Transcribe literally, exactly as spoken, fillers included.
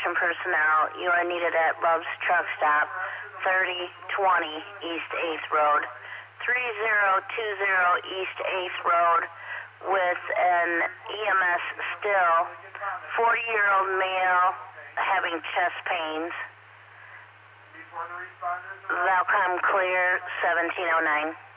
construction personnel. You are needed at Love's Truck Stop, thirty twenty East eighth Road, three zero two zero East eighth Road, with an E M S still, forty-year-old male having chest pains. Valcom clear, seventeen oh nine.